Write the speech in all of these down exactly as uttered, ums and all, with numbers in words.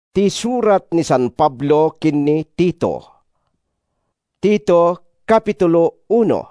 Ti surat ni San Pablo kinni Tito. Tito, Kapitulo uno.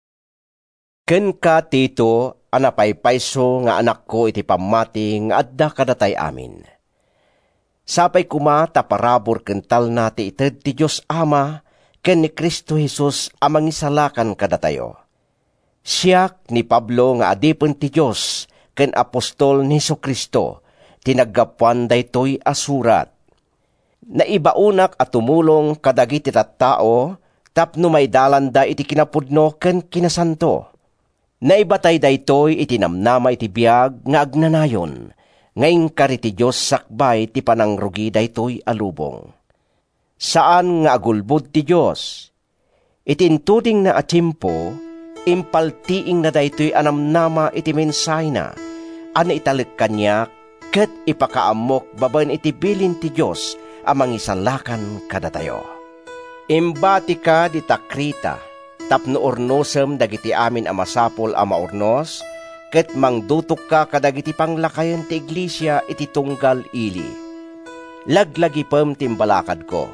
Ken ka Tito, anapaypayso nga anak ko iti pamati nga adda kadatay amin. Sapay kuma taparabor kental na ti ited ti Diyos Ama ken ni Kristo Jesus amang isalakan kadatayo. Siyak ni Pablo nga adipon ti Diyos ken apostol ni Jesu-Kristo, tinaggapuan daytoy asurat. Naibaunak at tumulong kadagiti tattao, tapno may dalanda iti kinapudno ken kinasanto. Naibatay daytoy iti namnama iti biag nga agnanayon, ngayon kari ti Diyos sakbay ti panangrugi daytoy alubong. Saan nga agulbod ti Diyos? Itintuding na atimpo, impaltiing na daytoy anamnama iti mensahe na, ana italik kanya, ket ipakaamok babaen iti bilin ti Diyos amang isalakan kadatayo. Imbati ka di takrita, tapno ornosem dagiti amin a masapol a maornos, ket mangdutok ka kadagiti panglakayan ti iglesia iti tunggal ili. Laglagi pem timbalakad ko.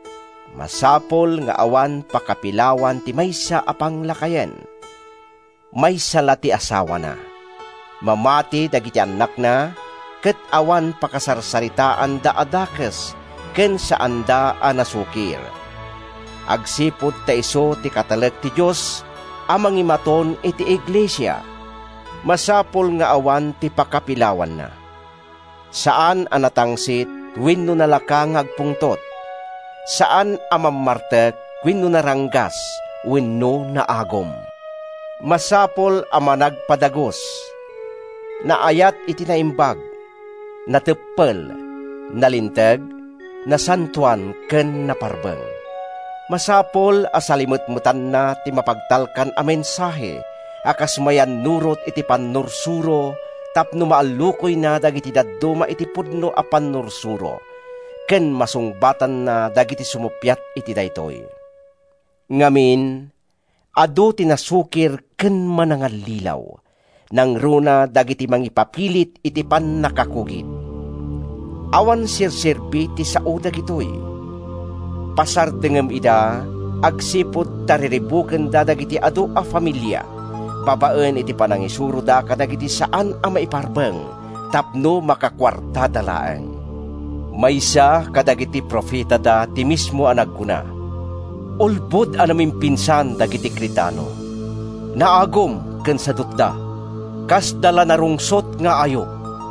Masapol nga awan pakapilawan ti maysa a panglakayan. Maysa la ti asawa na. Mamati dagiti anak na, ket awan pakasarsaritaan da adakes, ken saan da a nasukir. Agsipod ta iso ti katalek ti Diyos, amang imaton iti iglesia. Masapol nga awan ti pakapilawan na. Saan anatangsit, wenno nalaka nga agpungtot. Saan amammartek, wenno naranggas, wenno naagom. Masapol amanagpadagos. Naayat iti naimbag, nateppel, nalinteg, nasantuan ken naparbeng. Masapol asalimutmutan na ti mapagtalkan a mensahe, akas mayan nurot iti pannursuro, tapno maalukoy na dagiti dadduma iti pudno a pannursuro, ken masungbatan na dagiti sumupyat iti daytoy. Ngamin, adu ti nasukir ken manangalilaw, nang runa dagiti mangipapilit iti pannakakugit. Awan sirsirbi ti sao dagitoy. Pasardengem ida, agsipod tariribuken da dagiti adu a familia, babaen iti panangisuro da kadagiti saan a maiparbeng, tapno makakwarta dalaeng. Maysa kadagiti profeta da ti mismo a nagguna. Ulbod a namimpinsaan dagiti kritano. Naagom ken sadot da, kas dala narungsot nga ayo.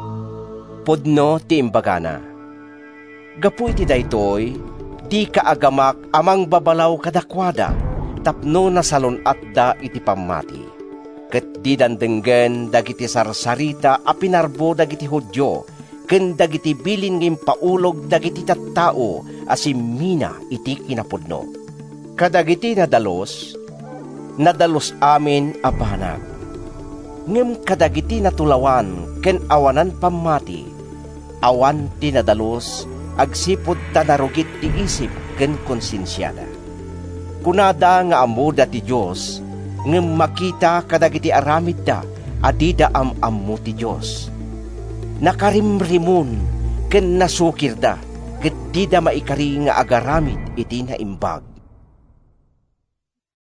Podno ti imbagana. Gapu iti daytoy, di kaagamak amang babalaw kadakwada, tapno nasalunat da iti pamati. Ket di dandenggen dagiti sarsarita a pinarbo dagiti Hudyo, ken dagiti bilin ngim paulog dagiti tattao asimina iti kinapudno. Kadagiti nadalos, nadalos amin a banag. Ngem kadagiti natulawan ken awanan pamati, awan ti nadalos, agsipod ta narugit ti isip ken konsensyada. Kunada nga amuda ti Diyos, ngem makita kadagiti aramid da, adida am-ammo ti Diyos. Nakarimrimon ken nasukir da, ket di da maikari nga agaramid iti naimbag.